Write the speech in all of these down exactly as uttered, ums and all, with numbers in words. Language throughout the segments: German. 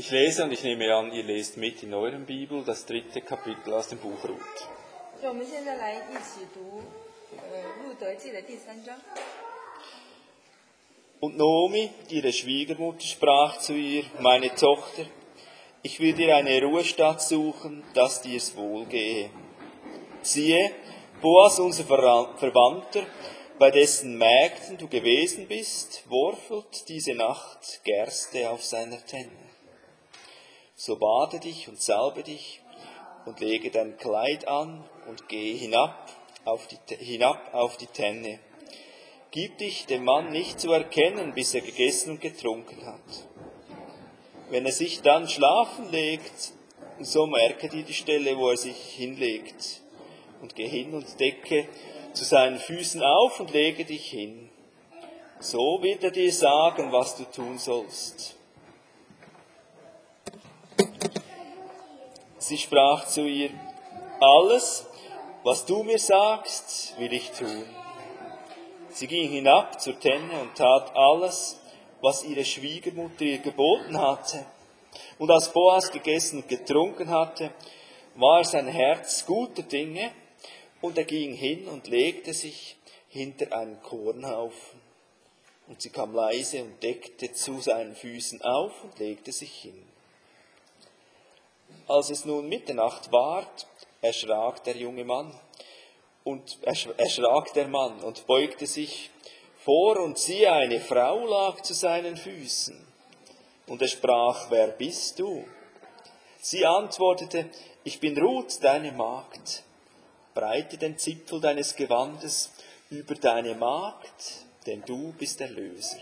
Ich lese und ich nehme an, ihr lest mit in eurem Bibel das dritte Kapitel aus dem Buch Ruth. 所以我们现在来一起读呃路德记的第三章。 Und Naomi, ihre Schwiegermutter, sprach zu ihr: Meine Tochter, ich will dir eine Ruhestadt suchen, dass dir's wohl gehe. Siehe, Boas, unser Verwandter, bei dessen Mägden du gewesen bist, worfelt diese Nacht Gerste auf seiner Tenne. So bade dich und salbe dich und lege dein Kleid an und gehe hinab auf die, hinab auf die Tenne. Gib dich dem Mann nicht zu erkennen, bis er gegessen und getrunken hat. Wenn er sich dann schlafen legt, so merke dir die Stelle, wo er sich hinlegt, und geh hin und decke zu seinen Füßen auf und lege dich hin. So wird er dir sagen, was du tun sollst. Sie sprach zu ihr: Alles, was du mir sagst, will ich tun. Sie ging hinab zur Tenne und tat alles, was ihre Schwiegermutter ihr geboten hatte. Und als Boas gegessen und getrunken hatte, war sein Herz guter Dinge, und er ging hin und legte sich hinter einen Kornhaufen. Und sie kam leise und deckte zu seinen Füßen auf und legte sich hin. Als es nun Mitternacht ward, erschrak der junge Mann, und erschrak der Mann und beugte sich vor, und siehe, eine Frau lag zu seinen Füßen. Und er sprach: Wer bist du? Sie antwortete: Ich bin Ruth, deine Magd. Breite den Zipfel deines Gewandes über deine Magd, denn du bist Erlöser.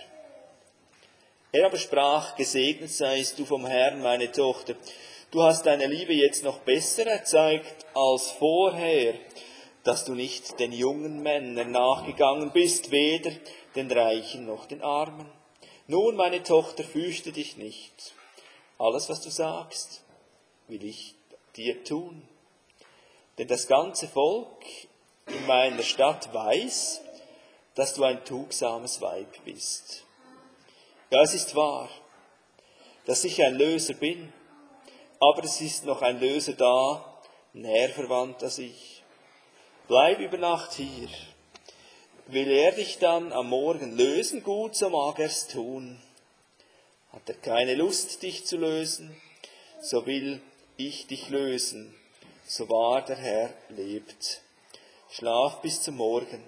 Er aber sprach: Gesegnet seist du vom Herrn, meine Tochter. Du hast deine Liebe jetzt noch besser erzeigt als vorher, dass du nicht den jungen Männern nachgegangen bist, weder den Reichen noch den Armen. Nun, meine Tochter, fürchte dich nicht. Alles, was du sagst, will ich dir tun. Denn das ganze Volk in meiner Stadt weiß, dass du ein tugsames Weib bist. Ja, es ist wahr, dass ich ein Löser bin, aber es ist noch ein Löser da, näher verwandt als ich. Bleib über Nacht hier. Will er dich dann am Morgen lösen, gut, so mag er's tun. Hat er keine Lust, dich zu lösen, so will ich dich lösen, so wahr der Herr lebt. Schlaf bis zum Morgen.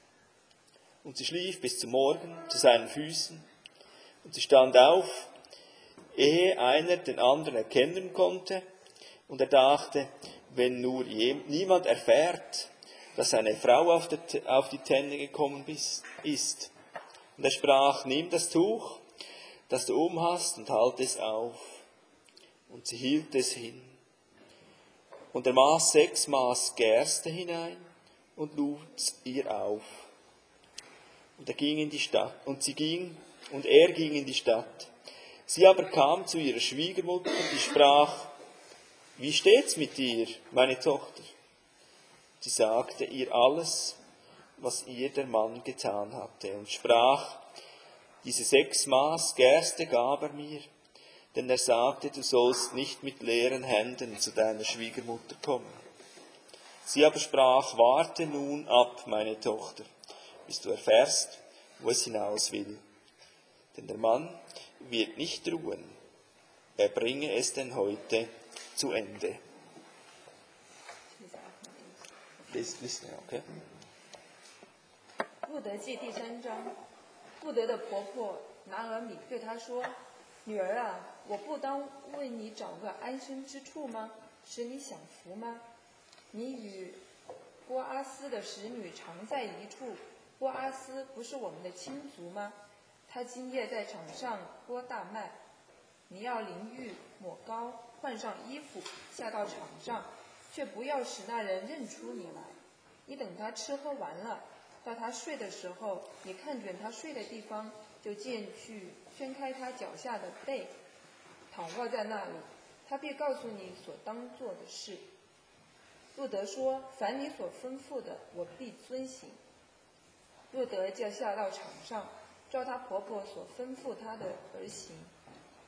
Und sie schlief bis zum Morgen zu seinen Füßen, und sie stand auf, ehe einer den anderen erkennen konnte, und er dachte, wenn nur niemand erfährt, dass eine Frau auf, der, auf die Tenne gekommen ist. Und er sprach: Nimm das Tuch, das du umhast, und halt es auf. Und sie hielt es hin. Und er maß sechs Maß Gerste hinein und lud ihr auf. Und er ging in die Stadt, und sie ging, und er ging in die Stadt. Sie aber kam zu ihrer Schwiegermutter, die sprach: Wie steht's mit dir, meine Tochter? Sie sagte ihr alles, was ihr der Mann getan hatte, und sprach: Diese sechs Maß Gerste gab er mir, denn er sagte, du sollst nicht mit leeren Händen zu deiner Schwiegermutter kommen. Sie aber sprach: Warte nun ab, meine Tochter, bis du erfährst, wo es hinaus will. Denn der Mann wird nicht ruhen, er bringe es denn heute zu Ende. Please, please, okay. 路德记第三章，路德的婆婆拿俄米对她说：“女儿啊，我不当为你找个安身之处吗？使你享福吗？你与波阿斯的使女常在一处，波阿斯不是我们的亲族吗？他今夜在场上播大麦，你要淋浴抹膏，换上衣服，下到场上。”却不要使那人认出你来。你等他吃喝完了，到他睡的时候，你看准他睡的地方，就进去掀开他脚下的被，躺卧在那里，他必告诉你所当做的事。路德说：“凡你所吩咐的，我必遵行。”路德就下到场上，照她婆婆所吩咐她的而行。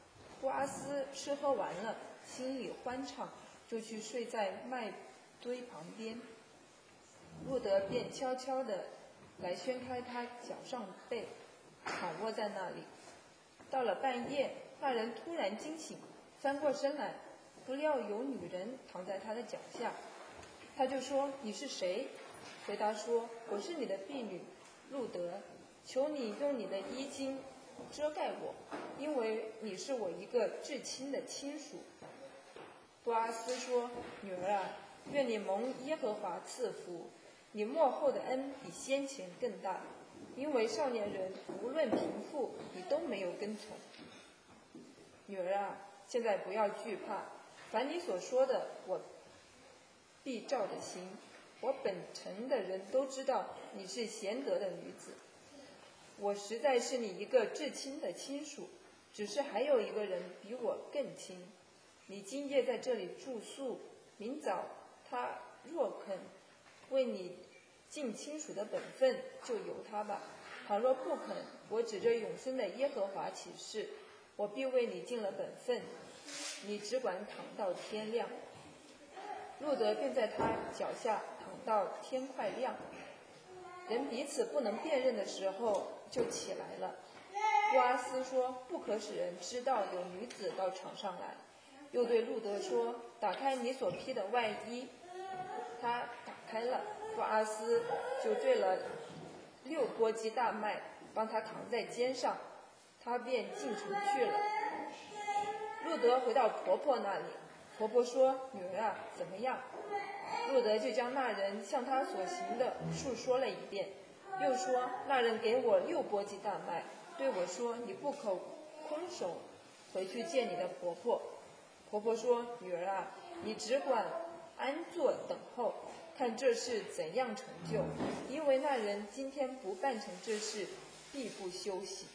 波阿斯吃喝完了，心里欢畅，就去睡在麦堆旁边。路德便悄悄地来掀开他脚上被，躺卧在那里。到了半夜，那人突然惊醒，翻过身来，不料有女人躺在他的脚下。他就说：“你是谁？”回答说：“我是你的婢女，路德。求你用你的衣襟遮盖我，因为你是我一个至亲的亲属。”波阿斯说：“女儿啊，愿你蒙耶和华赐福，你末后的恩比先前更大，因为少年人无论贫富，你都没有跟从。女儿啊，现在不要惧怕，凡你所说的，我必照着行。我本城的人都知道你是贤德的女子，我实在是你一个至亲的亲属，只是还有一个人比我更亲。你今夜在这里住宿，明早他若肯为你尽亲属的本分，就由他吧。倘若不肯，我指着永生的耶和华起誓，我必为你尽了本分，你只管躺到天亮。”路德便在他脚下躺到天快亮。人彼此不能辨认的时候，就起来了。波阿斯说：“不可使人知道有女子到场上来。”又对路德说：“打开你所披的外衣。”他打开了，波阿斯就兑了六簸箕大麦，帮他扛在肩上，他便进城去了。路德回到婆婆那里，婆婆说：“女儿啊，怎么样？”路德就将那人向他所行的述说了一遍，又说：“那人给我六簸箕大麦，对我说，你不可空手回去见你的婆婆。”婆婆说：“女儿啊，你只管安坐等候，看这事怎样成就，因为那人今天不办成这事，必不休息。”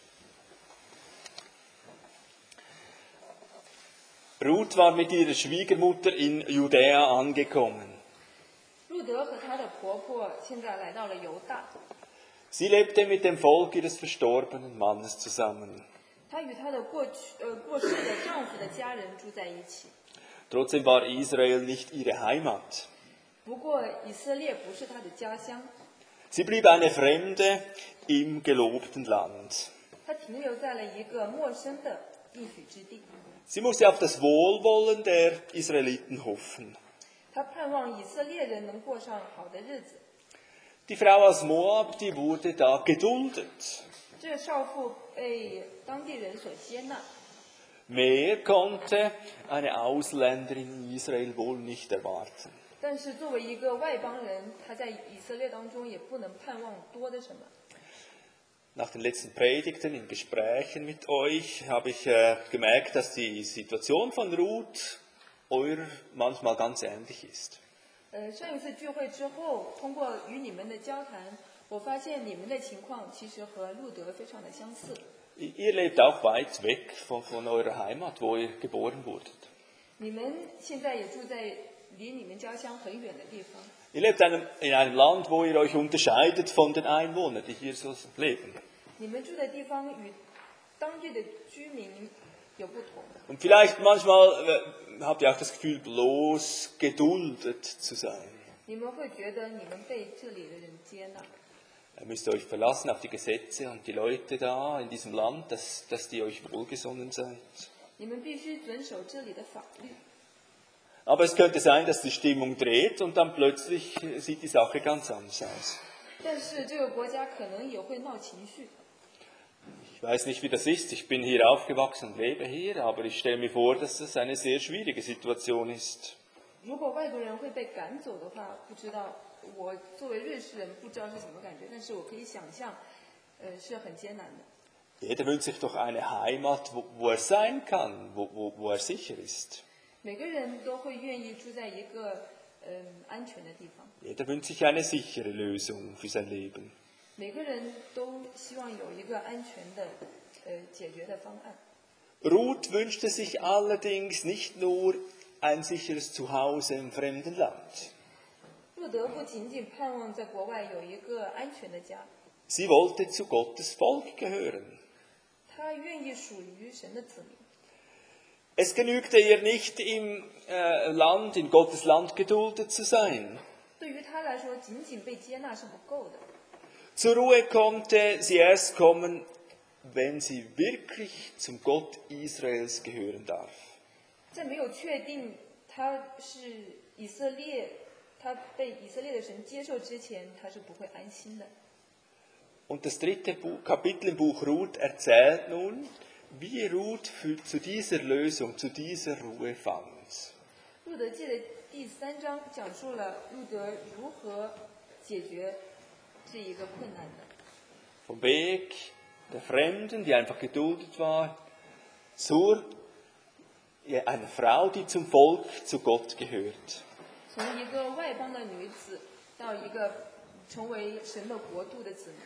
Ruth war mit ihrer Schwiegermutter in Judäa angekommen. 路德和她的婆婆现在来到了犹大。 Sie lebte mit dem Volk ihres verstorbenen Mannes zusammen. 她与她的过去呃过世的丈夫的家人住在一起。 Trotzdem war Israel nicht ihre Heimat. 不过以色列不是她的家乡。 Sie blieb eine Fremde im gelobten Land. 她停留在了一个陌生的应许之地。 Sie musste auf das Wohlwollen der Israeliten hoffen. 她盼望以色列人能过上好的日子。 Die Frau aus Moab, die wurde da geduldet. 这少妇被当地人所接纳。 Mehr konnte eine Ausländerin in Israel wohl nicht erwarten. 但是作为一个外邦人，她在以色列当中也不能盼望多的什么。 Nach den letzten Predigten in Gesprächen mit euch habe ich äh, gemerkt, dass die Situation von Ruth eurer manchmal ganz ähnlich ist. 呃，上一次聚会之后，通过与你们的交谈，我发现你们的情况其实和路德非常的相似。 Ihr lebt auch weit weg von, von eurer Heimat, wo ihr geboren wurdet. 你们现在也住在离你们家乡很远的地方。 Ihr lebt einem, in einem Land, wo ihr euch unterscheidet von den Einwohnern, die hier so leben. 你们住的地方与当地的居民有不同。 Und vielleicht manchmal äh, habt ihr auch das Gefühl, bloß geduldet zu sein. 你们会觉得你们被这里的人接纳。 Ihr müsst euch verlassen auf die Gesetze und die Leute da in diesem Land, dass, dass die euch wohlgesonnen seid. 你们必须遵守这里的法律。 Aber es könnte sein, dass die Stimmung dreht und dann plötzlich sieht die Sache ganz anders aus. 但是这个国家可能也会闹情绪。 Ich weiß nicht, wie das ist. Ich bin hier aufgewachsen und lebe hier, aber ich stelle mir vor, dass das eine sehr schwierige Situation ist. 如果外国人会被赶走的话，不知道我作为瑞士人不知道是什么感觉，但是我可以想象，呃，是很艰难的。 Jeder wünscht sich doch eine Heimat, wo, wo er sein kann, wo, wo, wo er sicher ist. 每个人都会愿意住在一个嗯、呃、安全的地方。 Jeder wünscht sich eine sichere Lösung für sein Leben. 每个人都希望有一个安全的呃解决的方案。 Ruth wünschte sich allerdings nicht nur ein sicheres Zuhause im fremden Land. 路德不仅仅盼望在国外有一个安全的家， Sie wollte zu Gottes Volk gehören. 他愿意属于神的子民。 Es genügte ihr nicht, im äh, Land, in Gottes Land geduldet zu sein. 对于他来说，仅仅被接纳是不够的。 Zur Ruhe konnte sie erst kommen, wenn sie wirklich zum Gott Israels gehören darf. 在没有确定他是以色列，他被以色列的神接受之前，他是不会安心的。 Und das dritte Buch, Kapitel im Buch Ruth erzählt nun, wie Ruth für, zu dieser Lösung, zu dieser Ruhe fand. 路德记的第三章讲述了路德如何解决这一个困难的。 Vom Weg der Fremden, die einfach geduldet war, zur ja, einer Frau, die zum Volk, zu Gott gehört. 从一个外邦的女子到一个成为神的国度的子民。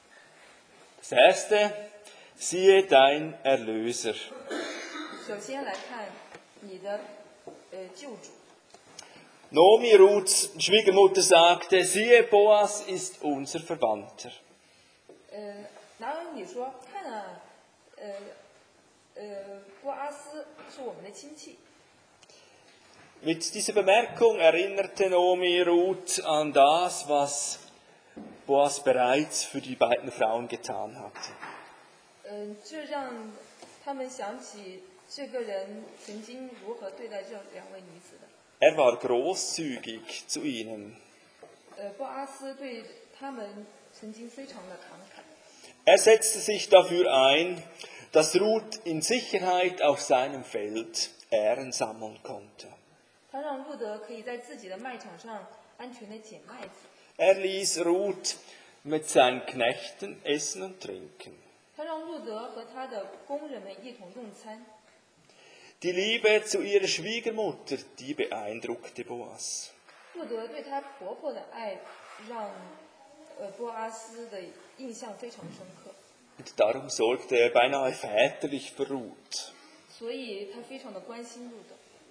Das erste, siehe dein Erlöser. 首先来看你的呃救主。 Nomi, Ruths Schwiegermutter, sagte, siehe, Boas ist unser Verwandter. 呃，拿俄米说，看啊，呃呃，波阿斯是我们的亲戚。 Mit dieser Bemerkung erinnerte Nomi Ruth an das, was Boas bereits für die beiden Frauen getan hatte. 嗯、这让他们想起这个人曾经如何对待这两位女子的。 Er war großzügig zu ihnen. 呃，波阿斯对他们曾经非常的慷慨。 Er setzte sich dafür ein, dass Ruth in Sicherheit auf seinem Feld Ähren sammeln konnte. 他让路德可以在自己的麦场上安全的捡麦子。 Er ließ Ruth mit seinen Knechten essen und trinken. 他让路德和他的工人们一同用餐。 Die Liebe zu ihrer Schwiegermutter, die beeindruckte Boas. 路德对他婆婆的爱让呃波阿斯的印象非常深刻， Und darum sorgte er beinahe väterlich für Ruth. 所以他非常的关心路德。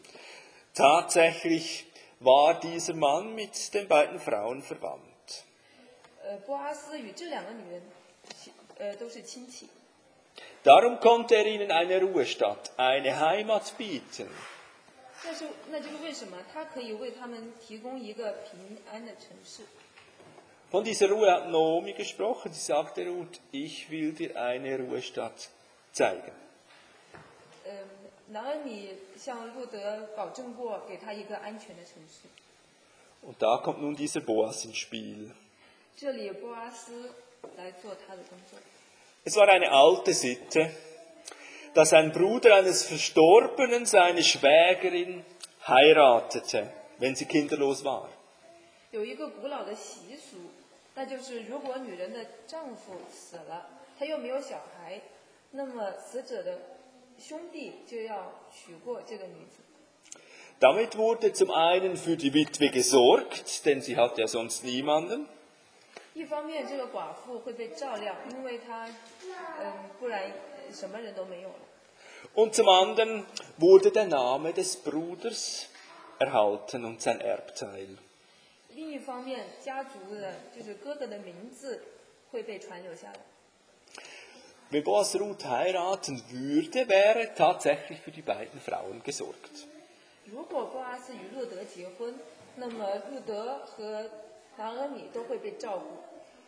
Tatsächlich war dieser Mann mit den beiden Frauen verwandt. 呃，波阿斯与这两个女人，呃，都是亲戚， Darum konnte er ihnen eine Ruhestatt, eine Heimat bieten. 但是那就是为什么他可以为他们提供一个平安的城市。 Von dieser Ruhe hat Naomi gesprochen. Sie sagte Ruth, ich will dir eine Ruhestadt zeigen. 嗯，拿俄米向路德保证过，给他一个安全的城市。 Und da kommt nun dieser Boas ins Spiel. 这里波阿斯来做他的工作。 Es war eine alte Sitte, dass ein Bruder eines Verstorbenen seine Schwägerin heiratete, wenn sie kinderlos war. 有一个古老的习俗，那就是如果女人的丈夫死了，她又没有小孩，那么死者的兄弟就要娶过这个女子。 Damit wurde zum einen für die Witwe gesorgt, denn sie hatte ja sonst niemanden. 一方面，这个寡妇会被照料，因为她，嗯，不然呃什么人都没有了。 Und zum anderen wurde der Name des Bruders erhalten und sein Erbteil. 另一方面，家族的就是哥哥的名字会被传留下来。 Wenn Boas Ruth heiraten würde, wäre tatsächlich für die beiden Frauen gesorgt. 如果波阿斯与路德结婚，那么路德和拿俄米都会被照顾。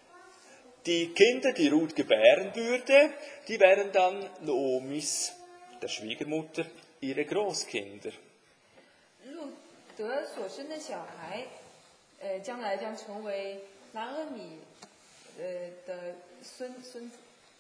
Die Kinder, die Ruth gebären würde, die wären dann Naomis, der Schwiegermutter, ihre Großkinder. 路德所生的小孩，呃，将来将成为拿俄米，呃的孙孙子。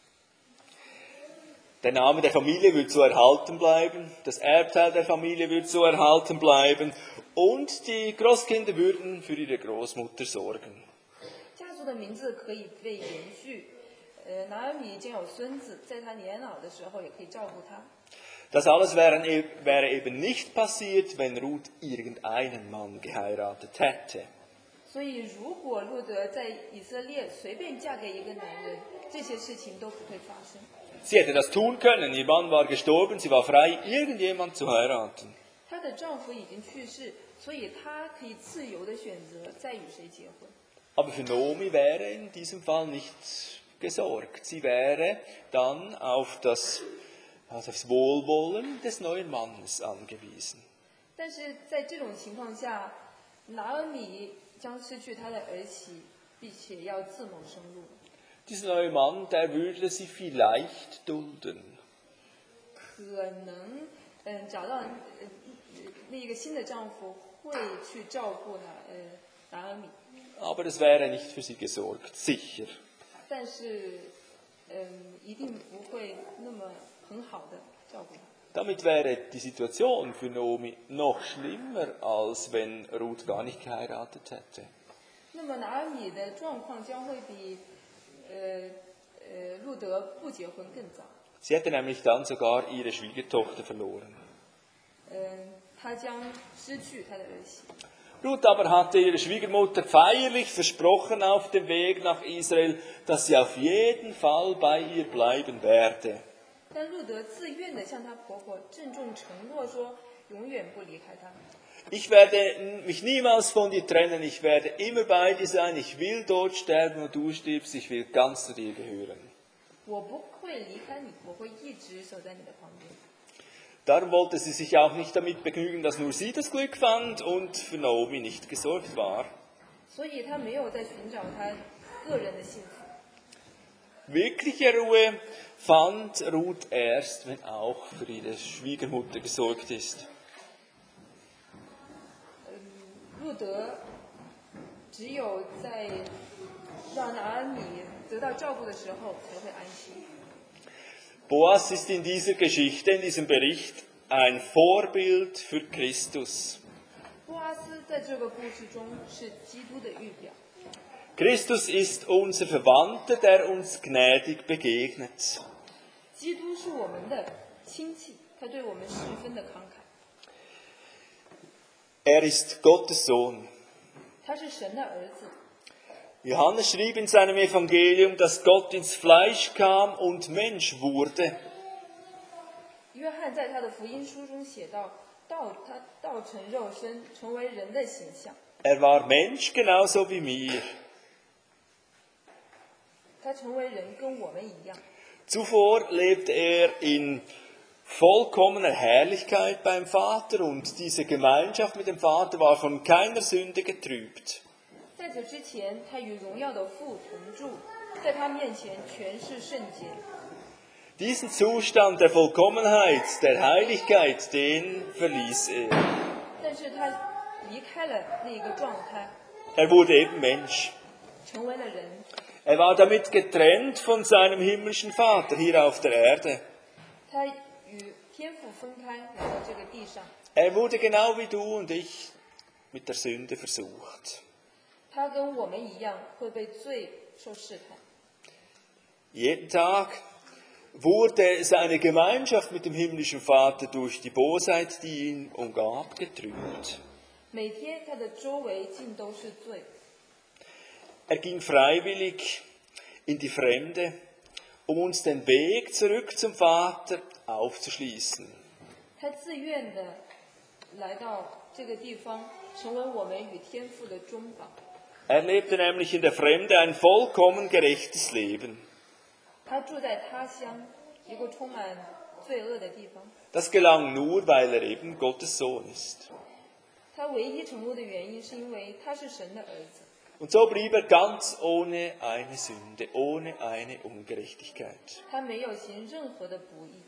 Der Name der Familie wird so erhalten bleiben, das Erbteil der Familie wird so erhalten bleiben und die Großkinder würden für ihre Großmutter sorgen. 家族的名字可以被延续，呃，拿俄米将有孙子，在他年老的时候也可以照顾他。 Das alles wäre, wäre eben nicht passiert, wenn Ruth irgendeinen Mann geheiratet hätte. 所以，如果路德在以色列随便嫁给一个男人，这些事情都不会发生。 Sie hätte das tun können, ihr Mann war gestorben, sie war frei, irgendjemand zu heiraten. 她的丈夫已经去世，所以她可以自由的选择再与谁结婚。 Aber für Naomi wäre in diesem Fall nicht gesorgt. Sie wäre dann auf das also aufs Wohlwollen des neuen Mannes angewiesen. 但是在这种情况下，拿俄米将失去他的儿媳，并且要自谋生路。 Dieser neue Mann, der würde sie vielleicht dulden. 可能，嗯，找到呃那一个新的丈夫会去照顾拿呃拿俄米， Aber es wäre nicht für sie gesorgt, sicher. 但是，嗯，一定不会那么很好的照顾他。 Damit wäre die Situation für Naomi noch schlimmer, als wenn Ruth gar nicht geheiratet hätte. 那么拿俄米的状况将会比，呃呃路德不结婚更糟。 Sie hätte nämlich dann sogar ihre Schwiegertochter verloren. 嗯，他将失去他的儿媳。 Ruth aber hatte ihrer Schwiegermutter feierlich versprochen auf dem Weg nach Israel, dass sie auf jeden Fall bei ihr bleiben werde. 但路德自愿地向她婆婆郑重承诺说，永远不离开她。 Ich werde mich niemals von dir trennen, ich werde immer bei dir sein, ich will dort sterben, wo du stirbst, ich will ganz zu dir gehören. 我不会离开你，我会一直守在你的旁边。 Darum wollte sie sich auch nicht damit begnügen, dass nur sie das Glück fand und für Naomi nicht gesorgt war. 所以她没有在寻找她个人的幸福。 Wirkliche Ruhe fand Ruth erst, wenn auch für ihre Schwiegermutter gesorgt ist. 路德只有在让拿俄米得到照顾的时候才会安心。 Boas ist in dieser Geschichte, in diesem Bericht, ein Vorbild für Christus. 波阿斯在这个故事中是基督的预表。 Christus ist unser Verwandter, der uns gnädig begegnet. 基督是我们的亲戚，他对我们十分的慷慨。 Er ist Gottes Sohn. 他是神的儿子。 Johannes schrieb in seinem Evangelium, dass Gott ins Fleisch kam und Mensch wurde. 约翰在他的福音书中写道：“道他道成肉身，成为人的形象。 Er war Mensch genauso wie mir. 他成为人，跟我们一样。 Zuvor lebte er in vollkommener Herrlichkeit beim Vater und diese Gemeinschaft mit dem Vater war von keiner Sünde getrübt. 在此之前，他与荣耀的父同住，在他面前全是圣洁。 Diesen Zustand der Vollkommenheit, der Heiligkeit, den verließ er. 但是他离开了那个状态， Er wurde eben Mensch. 成为了人。 Er war damit getrennt von seinem himmlischen Vater hier auf der Erde. 他与天父分开，来到这个地上。 Er wurde genau wie du und ich mit der Sünde versucht. 他跟我们一样会被罪受试探。 Jeden Tag wurde seine Gemeinschaft mit dem himmlischen Vater durch die Bosheit, die ihn umgab, getrübt. 每天他的周围尽都是罪。 Er ging freiwillig in die Fremde, um uns den Weg zurück zum Vater aufzuschließen. 他自愿的来到这个地方，成为我们与天父的中保。 Er lebte nämlich in der Fremde ein vollkommen gerechtes Leben. 他住在他乡，一个充满罪恶的地方。 Das gelang nur, weil er eben Gottes Sohn ist. 他唯一成功的原因是因为他是神的儿子。 Und so blieb er ganz ohne eine Sünde, ohne eine Ungerechtigkeit. 他没有行任何的不义。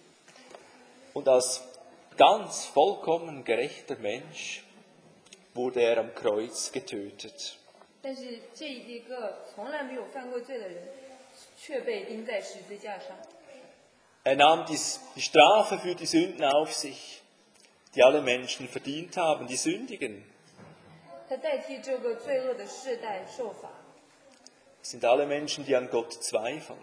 Und als ganz vollkommen gerechter Mensch wurde er am Kreuz getötet. 但是这一个从来没有犯过罪的人，却被钉在十字架上。 Er nahm die, die Strafe für die Sünden auf sich, die alle Menschen verdient haben, die sündigen. 他代替这个罪恶的世代受罚。 Das sind alle Menschen, die an Gott zweifeln.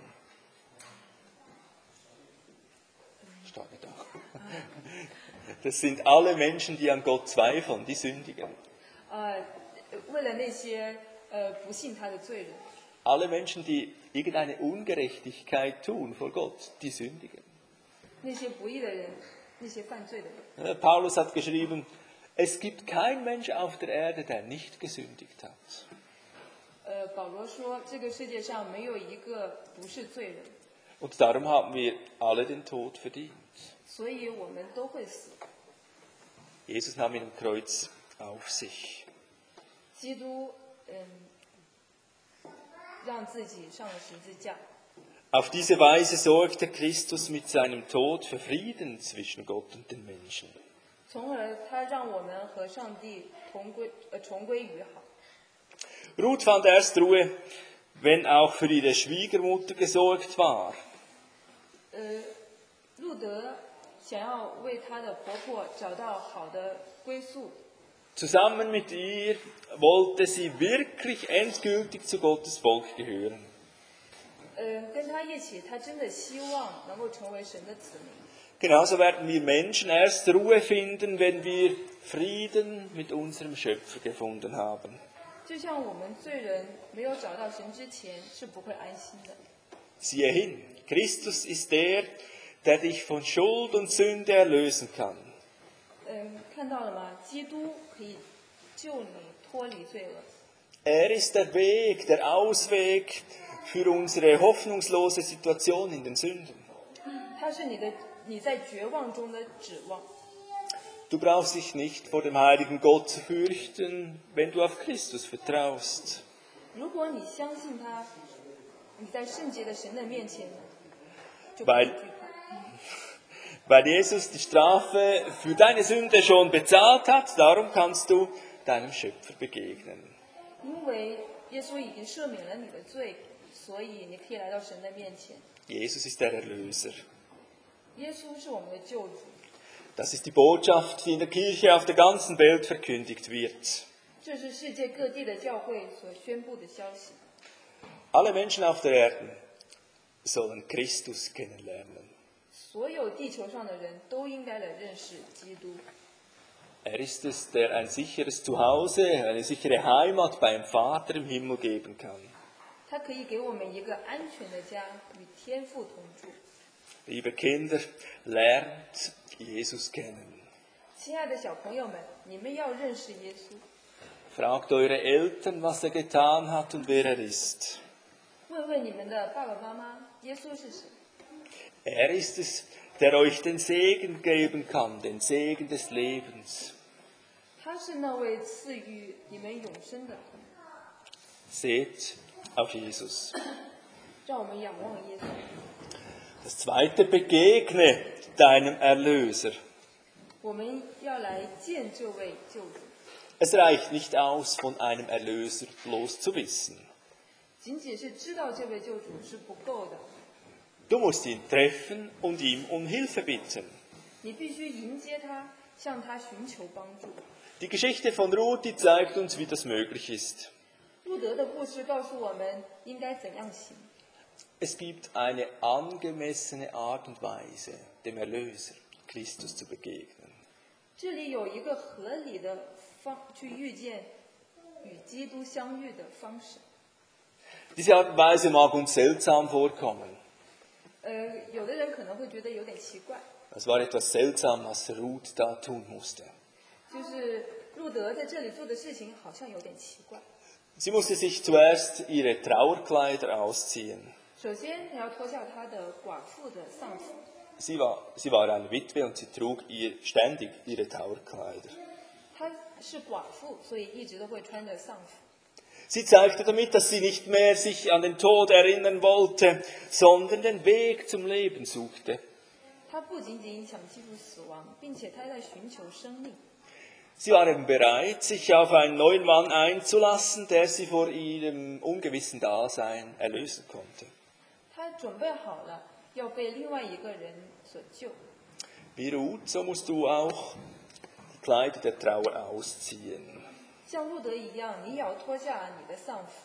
Steht nicht da. Das sind alle Menschen, die an Gott zweifeln, die sündigen. 呃，为了那些呃不信他的罪人， Alle Menschen, die irgendeine Ungerechtigkeit tun vor Gott, die sündigen. 那些不义的人，那些犯罪的人。 Äh, Paulus hat geschrieben, es gibt kein Mensch auf der Erde, der nicht gesündigt hat. 呃，保罗说，这个世界上没有一个不是罪人。 Und darum haben wir alle den Tod verdient. 所以我们都会死。 Jesus nahm ihn am Kreuz auf sich. 基督，嗯，让自己上了十字架。 Auf diese Weise sorgte Christus mit seinem Tod für Frieden zwischen Gott und den Menschen. 从而他让我们和上帝同归呃重归于好。 Ruth fand erst Ruhe, wenn auch für ihre Schwiegermutter gesorgt war. 呃，路德想要为她的婆婆找到好的归宿， Zusammen mit ihr wollte sie wirklich endgültig zu Gottes Volk gehören. 呃，跟她一起，她真的希望能够成为神的子民。 Genauso werden wir Menschen erst Ruhe finden, wenn wir Frieden mit unserem Schöpfer gefunden haben. 就像我们罪人没有找到神之前是不会安心的。 Siehe hin, Christus ist der, der dich von Schuld und Sünde erlösen kann. 嗯，看到了吗？基督可以救你脱离罪恶。 Er ist der Weg, der Ausweg für unsere hoffnungslose Situation in den Sünden. 他是你的你在绝望中的指望。 Du brauchst dich nicht vor dem heiligen Gott zu fürchten, wenn du auf Christus vertraust. 如果你相信他，你在圣洁的神的面前就不会 Weil, 惧怕。 weil Jesus die Strafe für deine Sünde schon bezahlt hat, darum kannst du deinem Schöpfer begegnen. 因为耶稣已经赦免了你的罪，所以你可以来到神的面前。 Jesus ist der Erlöser. 耶稣是我们的救主， Das ist die Botschaft, die in der Kirche auf der ganzen Welt verkündigt wird. 这是世界各地的教会所宣布的消息。 Alle Menschen auf der Erde sollen Christus kennenlernen. 所有地球上的人都应该来认识基督。 Er ist es, der ein sicheres Zuhause, eine sichere Heimat beim Vater im Himmel geben kann. 他可以给我们一个安全的家，与天父同住。 Liebe Kinder, lernt Jesus kennen. 亲爱的小朋友们，你们要认识耶稣。 Fragt eure Eltern, was er getan hat und wer er ist. 问问你们的爸爸妈妈，耶稣是谁？ Er ist es, der euch den Segen geben kann, den Segen des Lebens. 他是那位赐予你们永生的。 Seht auf Jesus. 让我们仰望耶稣。 Das zweite, begegne deinem Erlöser. 我们要来见这位救主。 Es reicht nicht aus, von einem Erlöser bloß zu wissen. 仅仅是知道这位救主是不够的， Du musst ihn treffen und ihm um Hilfe bitten. 你必须迎接他，向他寻求帮助。 Die Geschichte von Ruth, die zeigt uns, wie das möglich ist. 路德的故事告诉我们应该怎样行。 Es gibt eine angemessene Art und Weise, dem Erlöser, Christus, zu begegnen. 这里有一个合理的方去遇见与基督相遇的方式。 Diese Art und Weise mag uns seltsam vorkommen. 呃，有的人可能会觉得有点奇怪， Es war etwas seltsam, was Ruth da tun musste. 就是路德在这里做的事情好像有点奇怪。 Sie musste sich zuerst ihre Trauerkleider ausziehen. 首先，他要脱下他的寡妇的丧服。 Sie war, sie war eine Witwe und sie trug ihr ständig ihre Trauerkleider. 他是寡妇，所以一直都会穿着丧服。 Sie zeigte damit, dass sie nicht mehr sich an den Tod erinnern wollte, sondern den Weg zum Leben suchte. 他不仅仅想记住死亡，并且他在寻求生命。 Sie war eben bereit, sich auf einen neuen Mann einzulassen, der sie vor ihrem ungewissen Dasein erlösen konnte. 他准备好了要被另外一个人所救。 Wie Ruth, so musst du auch die Kleider der Trauer ausziehen. 像路德一样，你也要脱下你的丧服。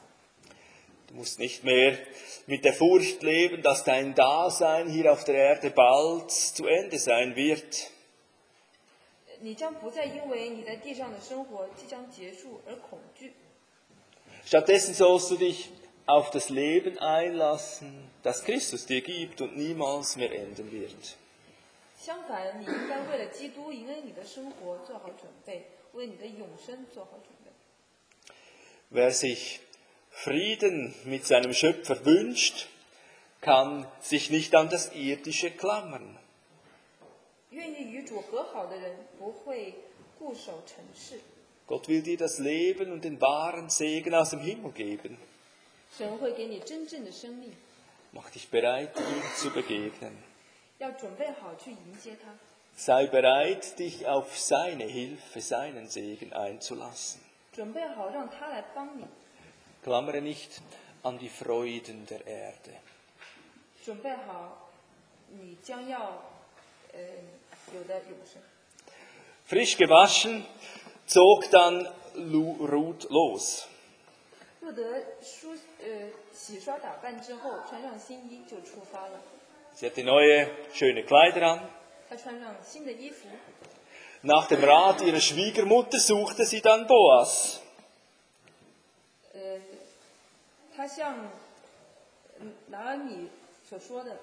Du musst nicht mehr mit der Furcht leben, dass dein Dasein hier auf der Erde bald zu Ende sein wird. 你将不再因为你在地上的生活即将结束而恐惧。 Stattdessen sollst du dich auf das Leben einlassen, das Christus dir gibt und niemals mehr enden wird. 相反，你应该为了基督迎恩你的生活做好准备，为你的永生做好准备。 Wer sich Frieden mit seinem Schöpfer wünscht, kann sich nicht an das Irdische klammern. 愿意与主和好的人不会固守尘世。 Gott will dir das Leben und den wahren Segen aus dem Himmel geben. 神会给你真正的生命， Mach dich bereit, ihm zu begegnen. 要准备好去迎接他， Sei bereit, dich auf seine Hilfe, seinen Segen einzulassen. 准备好让他来帮你， Klammere nicht an die Freuden der Erde. 准备好你将要呃有的永生。 Frisch gewaschen zog dann Ruth los. 路德梳呃洗刷打扮之后，穿上新衣就出发了。 Sie hatte neue, schöne Kleider an. 他穿上新的衣服， Nach dem Rat ihrer Schwiegermutter suchte sie dann Boas. 呃，他像嗯拿尔米所说的，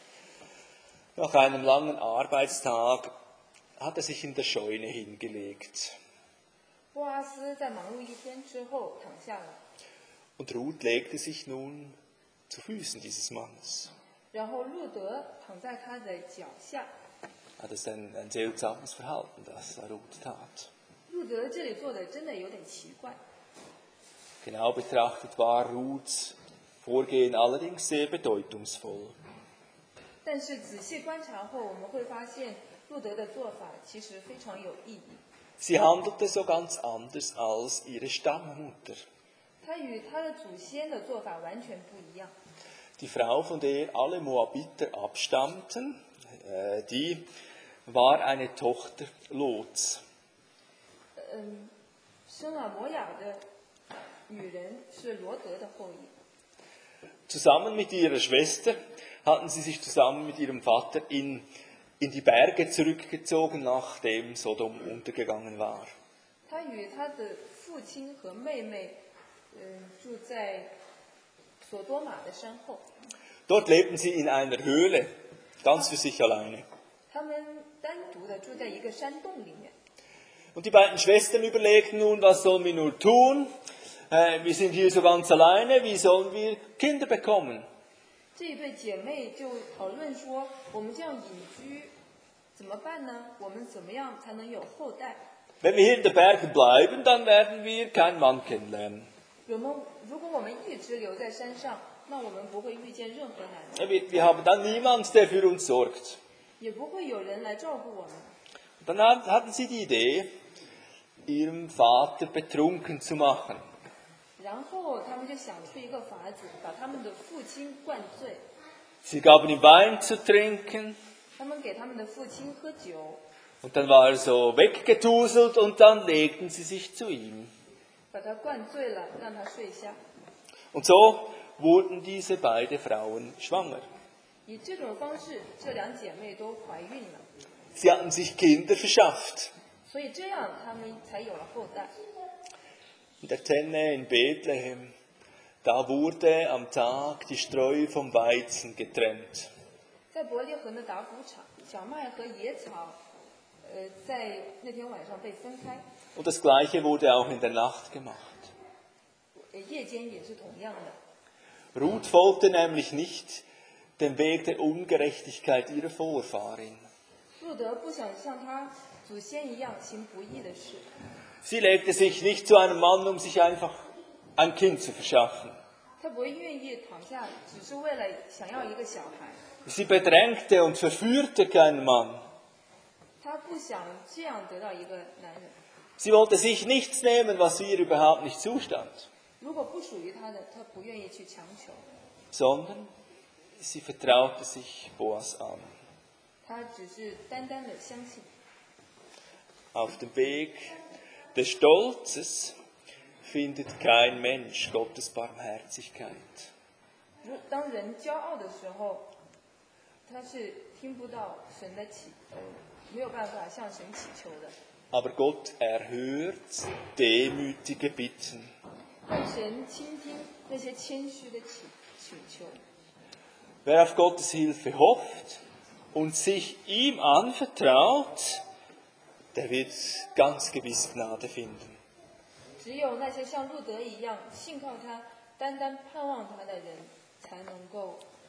Nach einem langen Arbeitstag hat er sich in der Scheune hingelegt. 波阿斯在忙碌一天之后躺下了， Und Ruth legte sich nun zu Füßen dieses Mannes. 然后路德躺在他的脚下。 Ja, das ist ein, ein seltsames Verhalten, das Ruth tat. 路德这里做的真的有点奇怪。 Genau betrachtet war Ruths Vorgehen allerdings sehr bedeutungsvoll. 但是仔细观察后，我们会发现路德的做法其实非常有意义。 Sie handelte so ganz anders als ihre Stammmutter. 他与他的祖先的做法完全不一样。 Die Frau, von der alle Moabiter abstammten, äh, die war eine Tochter Lots. 嗯，生了摩雅的女人是罗德的后裔。 Zusammen mit ihrer Schwester hatten sie sich zusammen mit ihrem Vater in, in die Berge zurückgezogen, nachdem Sodom untergegangen war. 他与他的父亲和妹妹，嗯，住在索多玛的山后。 Dort lebten sie in einer Höhle, ganz für sich alleine. 他们单独的住在一个山洞里面。 Und die beiden Schwestern überlegten nun, was sollen wir nur tun? Äh, wir sind hier so ganz alleine, wie sollen wir Kinder bekommen? 这一对姐妹就讨论说：“我们这样隐居怎么办呢？我们怎么样才能有后代？ Wenn wir hier in den Bergen bleiben, dann werden wir keinen Mann kennenlernen. 我们如果我们一直留在山上，那我们不会遇见任何男人， Wir, wir haben dann niemand, der für uns sorgt. 也不会有人来照顾我们。 Dann hat- hatten sie die Idee, ihrem Vater betrunken zu machen. 然后他们就想出一个法子，把他们的父亲灌醉。 Sie gaben ihm Wein zu trinken 他们给他们的父亲喝酒， und dann war er so weggetuselt und dann legten sie sich zu ihm. 把他灌醉了，让他睡下。 Und so wurden diese beiden Frauen schwanger. 以这种方式，这两姐妹都怀孕了， Sie hatten sich Kinder verschafft. 所以这样他们才有了后代。 In der Tenne in Bethlehem, da wurde am Tag die Streu vom Weizen getrennt. 在伯利恒的达谷场，小麦和野草，呃，在那天晚上被分开， Und das Gleiche wurde auch in der Nacht gemacht. 呃，夜间也是同样的。 Ruth folgte nämlich nicht dem Weg der Ungerechtigkeit ihrer Vorfahrin. 路德不想像他祖先一样行不义的事， Sie legte sich nicht zu einem Mann, um sich einfach ein Kind zu verschaffen. 他不愿意躺下，只是为了想要一个小孩。 Sie bedrängte und verführte keinen Mann. 他不想这样得到一个男人， Sie wollte sich nichts nehmen, was ihr überhaupt nicht zustand, 如果不属于他的，他不愿意去强求， sondern sie vertraute sich Boas an. 他只是单单的相信。 Auf dem Weg des Stolzes findet kein Mensch Gottes Barmherzigkeit. 如当人骄傲的时候，他是听不到神的祈，呃，没有办法向神祈求的。 Aber Gott erhört demütige Bitten. 但神倾听那些谦虚的祈祈求。 Wer auf Gottes Hilfe hofft und sich ihm anvertraut, der wird ganz gewiss Gnade finden. 只有那些像路德一样信靠他、单单盼望他的人，才能够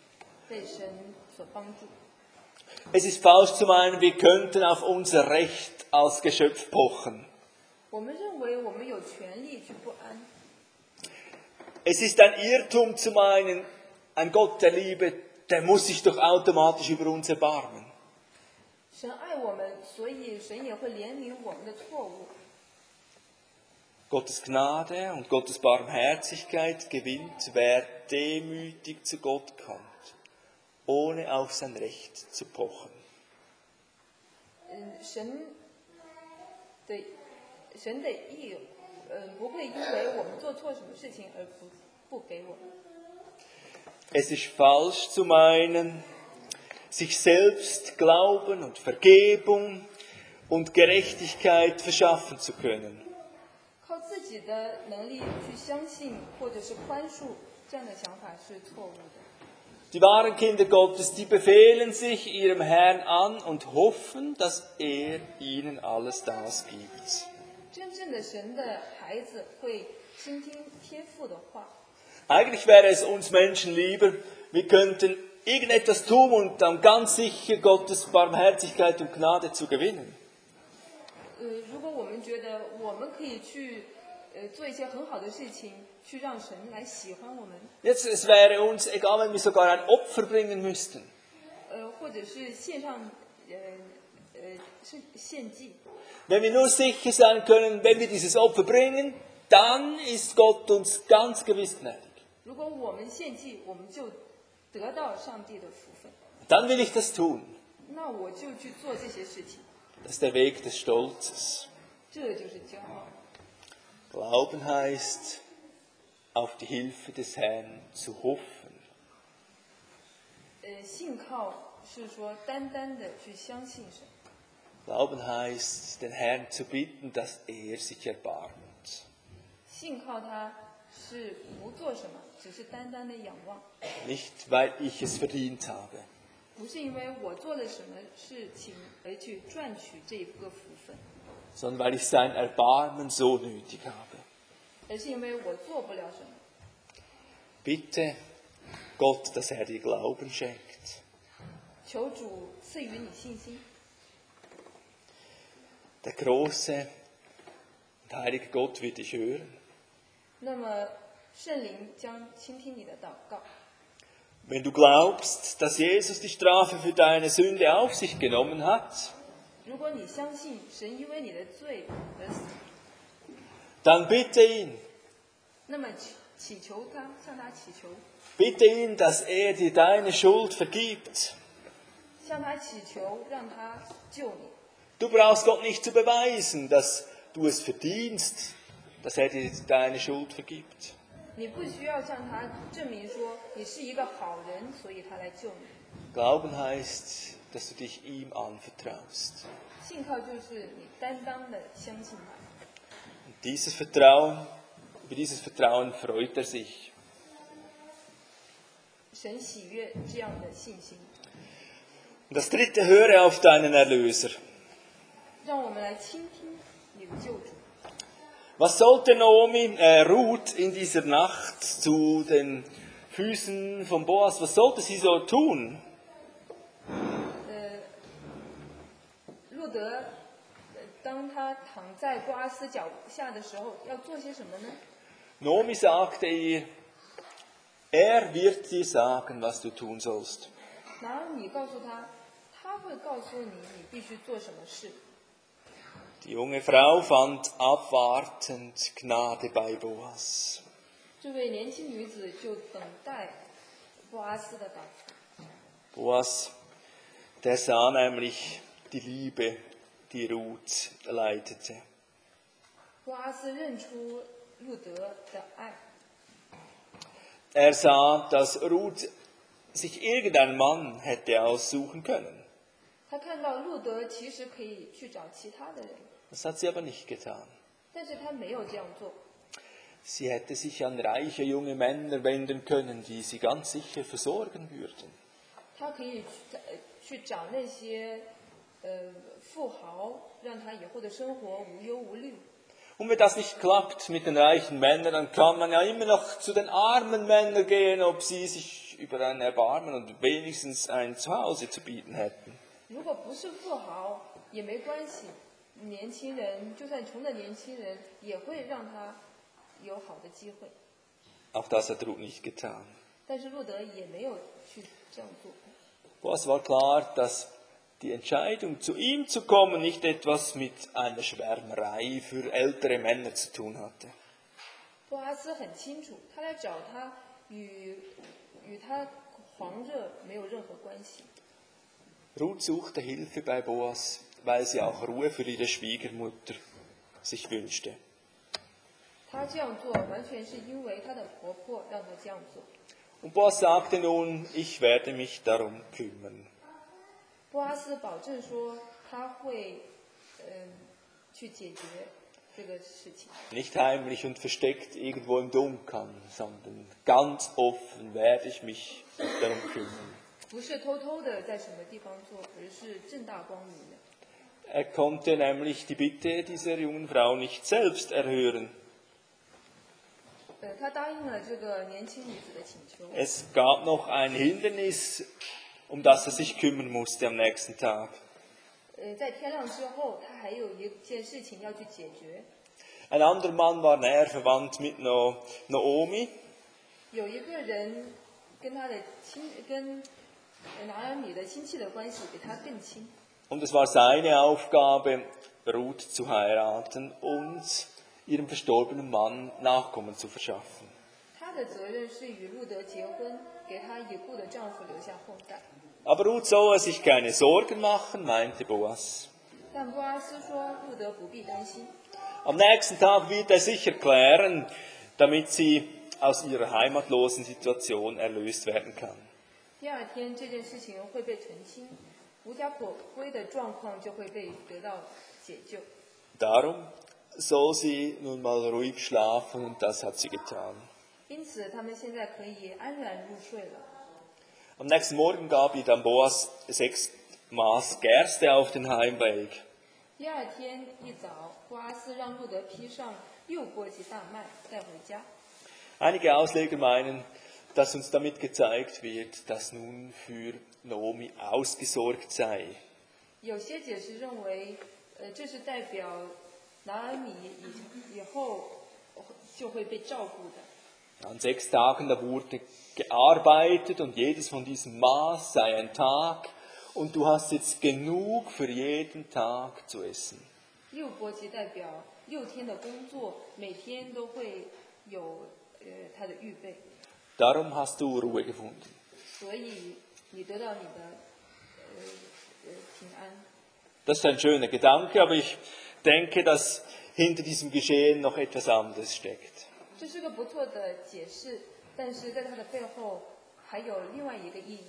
被神所帮助。 Es ist falsch zu meinen, wir könnten auf unser Recht als Geschöpf pochen. 我们认为我们有权利去不安， Es ist ein Irrtum zu meinen, ein Gott der Liebe, der muss sich doch automatisch über uns erbarmen. 神爱我们，所以神也会怜悯我们的错误。 Gottes Gnade und Gottes Barmherzigkeit gewinnt, wer demütig zu Gott kommt, ohne auf sein Recht zu pochen. 嗯，神的神的义，呃，不会因为我们做错什么事情而不不给我们。 Es ist falsch zu meinen, sich selbst Glauben und Vergebung und Gerechtigkeit verschaffen zu können. 靠自己的能力去相信或者是宽恕，这样的想法是错误的。 Die wahren Kinder Gottes, die befehlen sich ihrem Herrn an und hoffen, dass er ihnen alles das gibt. 真正的神的孩子会倾听天父的话。 Eigentlich wäre es uns Menschen lieber, wir könnten irgendetwas tun und dann ganz sicher Gottes Barmherzigkeit und Gnade zu gewinnen. 呃，如果我们觉得我们可以去呃做一些很好的事情，去让神来喜欢我们， Jetzt, es wäre uns egal, wenn wir sogar ein Opfer bringen müssten. 呃，或者是献上呃呃是献祭， Wenn wir nur sicher sein können, wenn wir dieses Opfer bringen, dann ist Gott uns ganz gewiss gnädig. 如果我们献祭，我们就得到上帝的福分。 Dann will ich das tun. 那我就去做这些事情， Das ist der Weg des Stolzes. 这就是骄傲。 Glauben heißt, auf die Hilfe des Herrn zu hoffen. 呃，信靠是说单单的去相信神， Glauben heißt, den Herrn zu bitten, dass er sich erbarmt. 信靠他是不做什么，只是单单的仰望， Nicht, weil ich es verdient habe. 不是因为我做了什么事情而去赚取这一个福分， sondern weil ich sein Erbarmen so nötig habe. 而是因为我做不了什么。 Bitte Gott, dass er dir Glauben schenkt. 求主赐予你信心， Der große und heilige Gott wird dich hören. 那么圣灵将倾听你的祷告。 Wenn du glaubst, dass Jesus die Strafe für deine Sünde auf sich genommen hat, 如果你相信神因为你的罪而死， dann bitte ihn, 那么祈祈求他，向他祈求， bitte ihn, dass er dir deine Schuld vergibt. 向他祈求，让他救你。 Du brauchst Gott nicht zu beweisen, dass du es verdienst, dass er dir deine Schuld vergibt. 你不需要向他证明说你是一个好人，所以他来救你。 Glauben heißt, dass du dich ihm anvertraust. 信靠就是你担当的相信他。 Und dieses Vertrauen, über dieses Vertrauen freut er sich. 神喜悦这样的信心。 Und das dritte, höre auf deinen Erlöser. 让我们来倾听你的救主。 Was sollte Naomi, äh, Ruth in dieser Nacht zu den Füßen von Boas, was sollte sie so tun? 呃，路德，呃当他躺在波阿斯脚下的时候，要做些什么呢？ Naomi sagte ihr, er wird dir sagen, was du tun sollst. 然后你告诉他，他会告诉你你必须做什么事。 Die junge Frau fand abwartend Gnade bei Boas. 这位年轻女子就等待波阿斯的答复。 Boas, der sah nämlich die Liebe, die Ruth leitete. 波阿斯认出路德的爱， Er sah, dass Ruth sich irgendeinen Mann hätte aussuchen können. 他看到路德其实可以去找其他的人， Das hat sie aber nicht getan. 但是他没有这样做。 Sie hätte sich an reiche junge Männer wenden können, die sie ganz sicher versorgen würden. 他可以去呃去找那些呃富豪，让他以后的生活无忧无虑。 Und wenn das nicht klappt mit den reichen Männern, dann kann man ja immer noch zu den armen Männern gehen, ob sie sich sich über ein Erbarmen und wenigstens ein Zuhause zu bieten hätten. 如果不是富豪也没关系，年轻人就算穷的年轻人也会让他有好的机会。 Auch das hat Ruth nicht getan. 但是路德也没有去这样做。 Boas war klar, dass die Entscheidung, zu ihm zu kommen, nicht etwas mit einer Schwärmerei für ältere Männer zu tun hatte. 波阿斯很清楚，他来找他与与他狂热没有任何关系。 Ruth suchte Hilfe bei Boas, weil sie auch Ruhe für ihre Schwiegermutter sich wünschte. 他这样做完全是因为他的婆婆让他这样做。 Und Boas sagte nun, ich werde mich darum kümmern. 波阿斯保证说他会嗯去解决这个事情， Nicht heimlich und versteckt irgendwo im Dunkeln, sondern ganz offen werde ich mich darum kümmern. 不是偷偷的在什么地方做，而是正大光明的。 Er konnte nämlich die Bitte dieser jungen Frau nicht selbst erhören. 呃，他答应了这个年轻女子的请求。 Es gab noch ein Hindernis, um das er sich kümmern musste am nächsten Tag. 呃，在天亮之后，他还有一件事情要去解决。 Ein anderer Mann war näher verwandt mit No- Naomi. 有一个人跟他的亲跟呃拿尔米的亲戚的关系比他更亲， Und es war seine Aufgabe, Ruth zu heiraten und ihrem verstorbenen Mann Nachkommen zu verschaffen. 他的责任是与路德结婚，给他已故的丈夫留下后代。 Aber Ruth solle sich keine Sorgen machen, meinte Boas. 但波阿斯说，路德不必担心， Am nächsten Tag wird er sicher klären, damit sie aus ihrer heimatlosen Situation erlöst werden kann. 第二天这件事情会被澄清，无家可归的状况就会被得到解救。 Darum soll sie nun mal ruhig schlafen und das hat sie getan. 因此，他们现在可以安然入睡了。 Am nächsten Morgen gab ihr dann Boas sechs Maß Gerste auf den Heimweg. 第二天一早，波阿斯让路德披上六簸箕大麦带回家。 Einige Ausleger meinen, dass uns damit gezeigt wird, dass nun für Naomi ausgesorgt sei. 有些解释认为，呃，这是代表拿尔米以以后就会被照顾的。 An sechs Tagen, da wurde gearbeitet und jedes von diesen Maß sei ein Tag und du hast jetzt genug für jeden Tag zu essen. 六簸箕代表六天的工作，每天都会有呃他的预备， Darum hast du Ruhe gefunden. 所以你得到你的呃呃平安。 Das ist ein schöner Gedanke, aber ich denke, dass hinter diesem Geschehen noch etwas anderes steckt. 这是个不错的解释，但是在它的背后还有另外一个意义。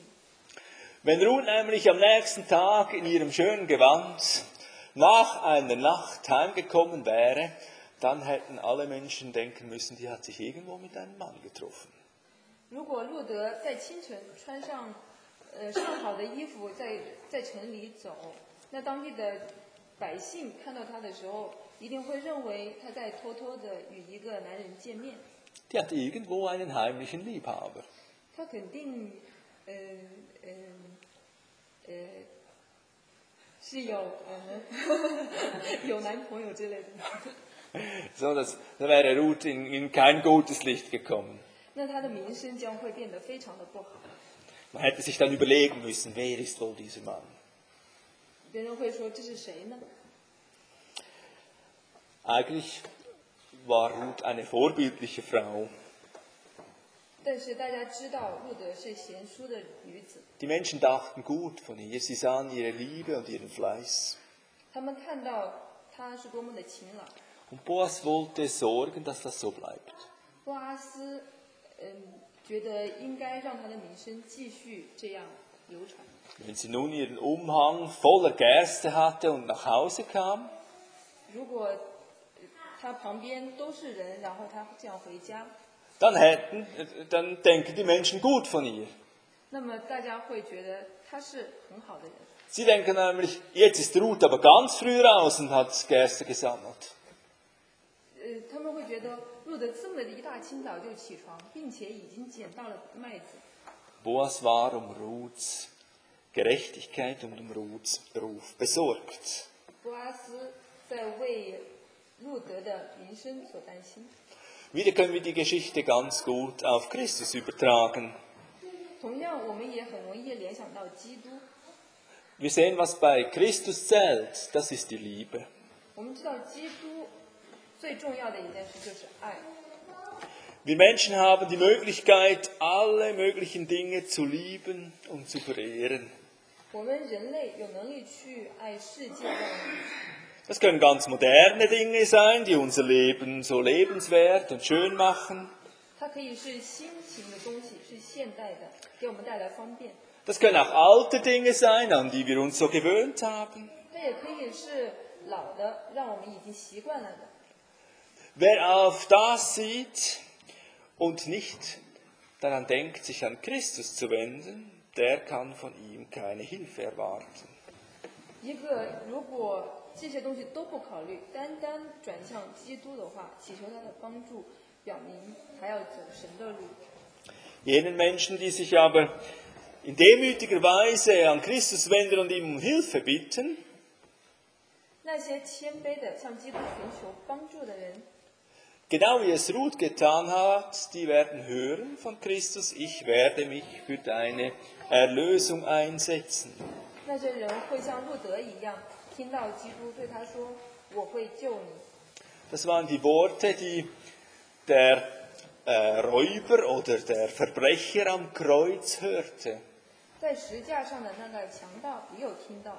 Wenn Ruth nämlich am nächsten Tag in ihrem schönen Gewand nach einer Nacht heimgekommen wäre, dann hätten alle Menschen denken müssen, die hat sich irgendwo mit einem Mann getroffen. 如果路德在清晨穿上呃上好的衣服在在城里走，那当地的百姓看到他的时候，一定会认为他在偷偷的与一个男人见面。 Die hat irgendwo einen heimlichen Liebhaber. 他肯定呃呃呃是有呃有男朋友之类的。 So, das, da wäre Ruth in, in kein gutes Licht gekommen. 那他的名声将会变得非常的不好， Man hätte sich dann überlegen müssen, wer ist wohl dieser Mann? 别人会说这是谁呢？ Eigentlich war Ruth eine vorbildliche Frau. 但是大家知道路德是贤淑的女子， Die Menschen dachten gut von ihr, sie sahen ihre Liebe und ihren Fleiß. 他们看到她是多么的勤劳。 Und Boas wollte sorgen, dass das so bleibt. 波阿斯嗯觉得应该让他的名声继续这样流传。 Wenn sie nun ihren Umhang voller Gerste hatte und nach Hause kam, 如果他旁边都是人，然后他这样回家， dann, hätten, dann denken die Menschen gut von ihr. 那么大家会觉得他是很好的人。 Sie denken nämlich, jetzt ist Ruth aber ganz früh raus und hat Gerste gesammelt. 呃，他们会觉得路德这么一大清早就起床，并且已经捡到了麦子。 Boas war um Ruths Gerechtigkeit und um Ruths Ruf besorgt. 波阿斯在为路德的名声所担心。 Wieder können wir die Geschichte ganz gut auf Christus übertragen. 同样，我们也很容易联想到基督。 Wir sehen, was bei Christus zählt, das ist die Liebe. 我们知道，基督最重要的一件事就是爱。 Wir Menschen haben die Möglichkeit, alle möglichen Dinge zu lieben und zu verehren. 我们人类有能力去爱世界万物， Das können ganz moderne Dinge sein, die unser Leben so lebenswert und schön machen. 它可以是新型的东西，是现代的，给我们带来方便。 Das können auch alte Dinge sein, an die wir uns so gewöhnt haben. 它也可以是老的，让我们已经习惯了的。 Wer auf das sieht und nicht daran denkt, sich an Christus zu wenden, der kann von ihm keine Hilfe erwarten. 一个如果这些东西都不考虑，单单转向基督的话，祈求他的帮助，表明还要走神的路。 Jenen Menschen, die sich aber in demütiger Weise an Christus wenden und ihm um Hilfe bitten, 那些谦卑的向基督寻求帮助的人， genau wie es Ruth getan hat, die werden hören von Christus, ich werde mich für deine Erlösung einsetzen. 那些人会像路德一样，听到基督对他说：“我会救你。” Das waren die Worte, die der äh, Räuber oder der Verbrecher am Kreuz hörte. 在石架上的那个强盗也有听到，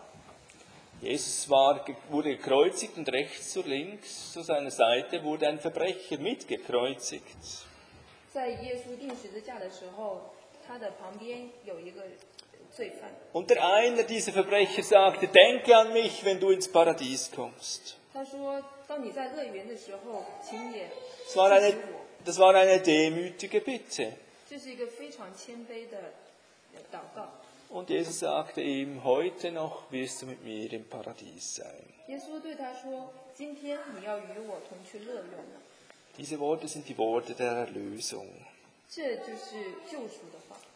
Jesus war, wurde gekreuzigt und rechts zu links zu seiner Seite wurde ein Verbrecher mitgekreuzigt. 在耶稣钉十字架的时候，他的旁边有一个罪犯。 Und der einer dieser Verbrecher sagte, denke an mich, wenn du ins Paradies kommst. 他说：“当你在乐园的时候，请也 Das war 记 eine, 起我。 das war eine demütige Bitte. ” 这是一个非常谦卑的祷告。 Und Jesus sagte ihm, heute noch wirst du mit mir im Paradies sein. 耶稣对他说：“今天你要与我同去乐园了。” Diese Worte sind die Worte der Erlösung. 这就是救赎的话。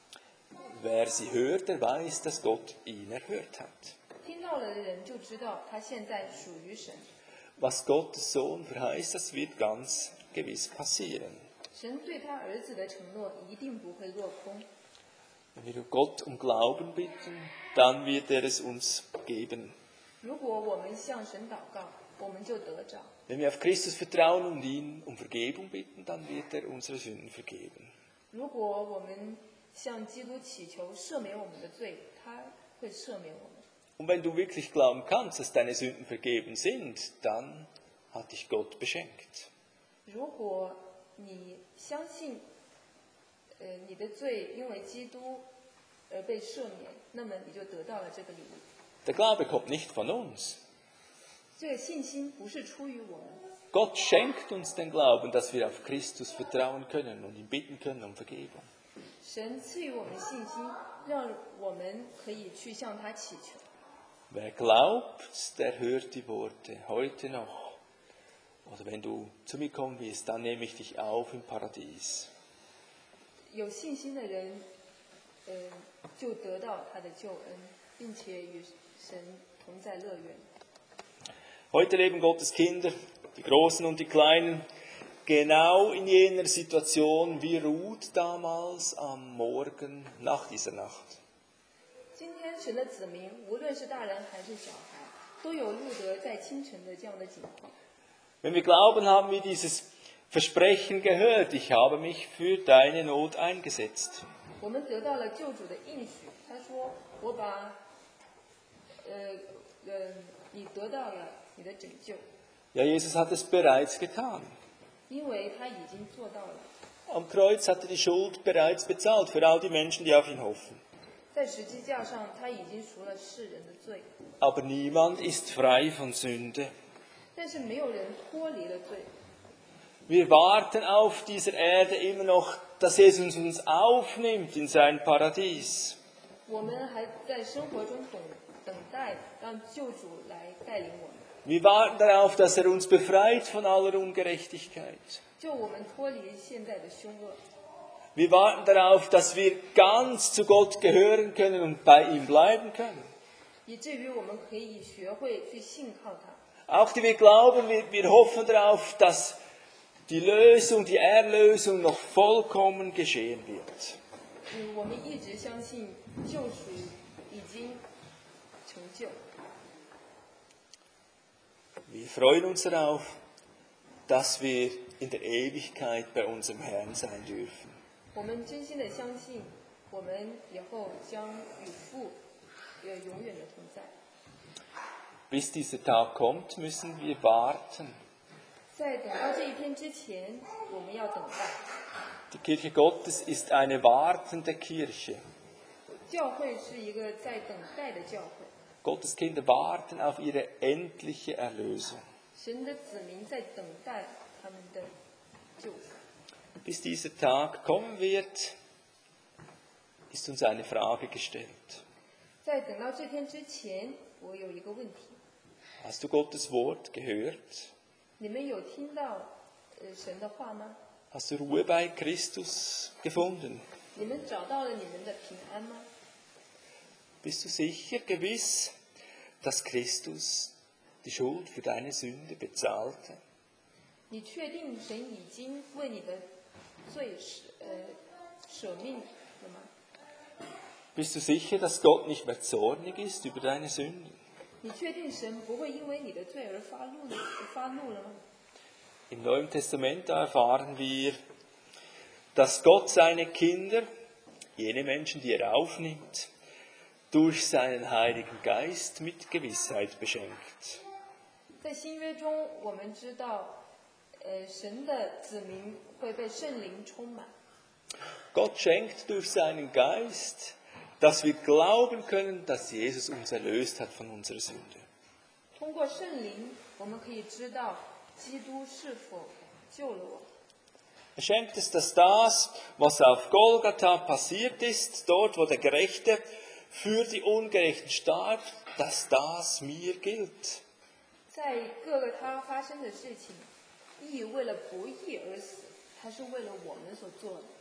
Wer sie hört, der weiß, dass Gott ihn erhört hat. 听到了的人就知道他现在属于神。 Was Gottes Sohn verheißt, das wird ganz gewiss passieren. 神对他儿子的承诺一定不会落空。 Wenn wir Gott um Glauben bitten, dann wird er es uns geben. 如果我们向神祷告，我们就得着； Wenn wir auf Christus vertrauen und ihn um Vergebung bitten, dann wird er unsere Sünden vergeben. 如果我们向基督祈求赦免我们的罪，他会赦免我们。 Und wenn du wirklich glauben kannst, dass deine Sünden vergeben sind, dann hat dich Gott beschenkt. 如果你相信，呃，你的罪因为基督而被赦免，那么你就得到了这个礼物。 Der Glaube kommt nicht von uns. 这个信心不是出于我们， Gott schenkt uns den Glauben, dass wir auf Christus vertrauen können und ihn bitten können um Vergebung. 神赐予我们信心，让我们可以去向他祈求。 Wer glaubt, der hört die Worte heute noch. Oder wenn du zu mir kommen willst, dann nehme ich dich auf im Paradies. 有信心的人，呃，就得到他的救恩，并且与神同在乐园。 Heute leben Gottes Kinder, die Großen und die Kleinen, genau in jener Situation wie Ruth damals am Morgen nach dieser Nacht. 今天神的子民，无论是大人还是小孩，都有路德在清晨的这样的景况。 Wenn wir glauben, haben wir dieses Versprechen gehört, ich habe mich für deine Not eingesetzt. 我们得到了救主的应许，他说：“我把，呃呃，你得到了你的拯救， Ja, Jesus hat es bereits getan. 因为他已经做到了。 Am Kreuz hat er die Schuld bereits bezahlt für all die Menschen, die auf ihn hoffen. 在十字架上，他已经赎了世人的罪， Aber niemand ist frei von Sünde. 但是没有人脱离了罪。 Wir warten auf dieser Erde immer noch, dass Jesus uns aufnimmt in sein Paradies. 我们还在生活中等等待，让救主来带领我们， Wir warten darauf, dass er uns befreit von aller Ungerechtigkeit. 救我们脱离现在的凶恶。 Wir warten darauf, dass wir ganz zu Gott gehören können und bei ihm bleiben können. 以至于我们可以学会去信靠他。 Auch die wir glauben, wir, wir hoffen darauf, dass die Lösung, die Erlösung noch vollkommen geschehen wird. 嗯，我们一直相信救赎已经成就。 Wir freuen uns darauf, dass wir in der Ewigkeit bei unserem Herrn sein dürfen. 我们真心的相信，我们以后将与父有永远的同在。 Bis dieser Tag kommt, müssen wir warten. 在等到这一天之前，我们要等待。 Die Kirche Gottes ist eine wartende Kirche. 教会是一个在等待的教会， Gottes Kinder warten auf ihre endliche Erlösung. 神的子民在等待他们的救赎。 Bis dieser Tag kommen wird, ist uns eine Frage gestellt. 在等到这天之前，我有一个问题： Hast du Gottes Wort gehört? 你们有听到呃神的话吗？ Hast du Ruhe bei Christus gefunden? 你们找到了你们的平安吗？ Bist du sicher, gewiss, dass Christus die Schuld für deine Sünde bezahlte? 你确定神已经为你的罪舍呃舍命了吗？ Bist du sicher, dass Gott nicht mehr zornig ist über deine Sünden? 你确定神不会因为你的罪而发怒了发怒了吗？ Im Neuen Testament da erfahren wir, dass Gott seine Kinder, jene Menschen, die er aufnimmt, durch seinen Heiligen Geist mit Gewissheit beschenkt. 在新约中，我们知道，呃，神的子民会被圣灵充满。 Gott schenkt durch seinen Geist, dass wir glauben können, dass Jesus uns erlöst hat von unserer Sünde. 通过圣灵，我们可以知道基督是否救了我。 Er schenkt es, dass das, was auf Golgatha passiert ist, dort, wo der Gerechte für die Ungerechten starb, dass das mir gilt. 在各个他发生的事情，义为了不义而死，他是为了我们所做的。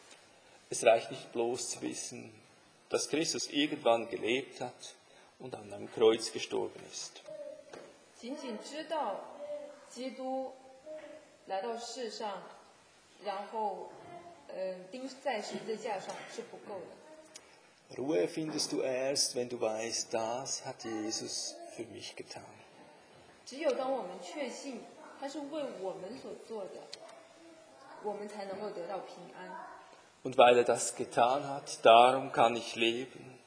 Es reicht nicht bloß zu wissen, dass Christus irgendwann gelebt hat und an einem Kreuz gestorben ist. 仅仅知道基督来到世上，然后，呃，钉在十字架上是不够的。 Ruhe findest du erst, wenn du weißt, das hat Jesus für mich getan. 只有当我们确信他是为我们所做的，我们才能够得到平安。 Und weil er das getan hat, darum kann ich leben.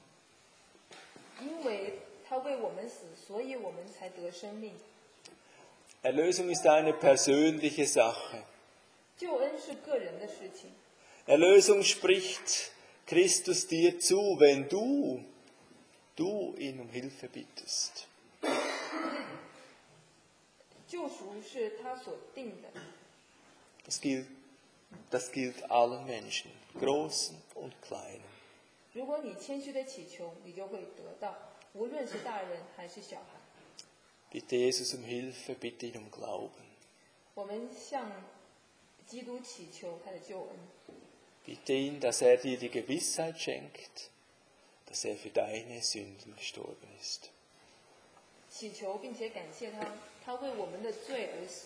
因为他为我们死，所以我们才得生命。 Erlösung ist eine persönliche Sache. 救恩是个人的事情， Erlösung spricht Christus dir zu, wenn du, du ihn um Hilfe bittest. 救赎是他所定的， Das gilt, das gilt allen Menschen, Großen und Kleinen. 如果你谦虚的祈求，你就会得到，无论是大人还是小孩。 Bitte Jesus um Hilfe, bitte ihn um Glauben. 我们向基督祈求他的救恩， Bitte ihn, dass er dir die Gewissheit schenkt, dass er für deine Sünden gestorben ist. 祈求并且感谢他，他为我们的罪而死。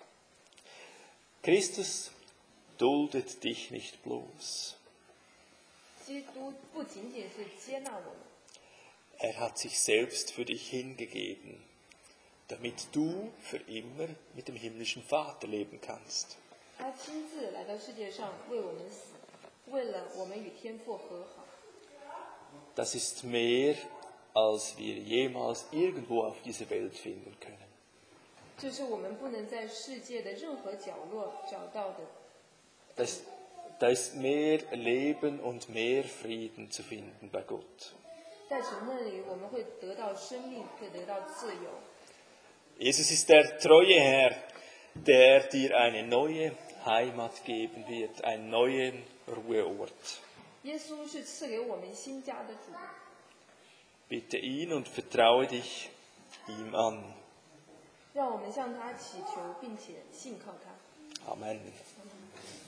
Christus duldet dich nicht bloß. 基督不仅仅是接纳我们， Er hat sich selbst für dich hingegeben, damit du für immer mit dem himmlischen Vater leben kannst. 他亲自来到世界上为我们死，为了我们与天父和好。 Das ist mehr, als wir jemals irgendwo auf dieser Welt finden können. 这是我们不能在世界的任何角落找到的。 Das, da ist mehr Leben und mehr Frieden zu finden bei Gott. 在神那里，我们会得到生命，会得到自由。 Jesus ist der treue Herr, der dir eine neue Heimat geben wird, einen neuen Ruheort. 耶稣是赐给我们新家的主， Bitte ihn und vertraue dich ihm an. 让我们向他祈求，并且信靠他。 Amen.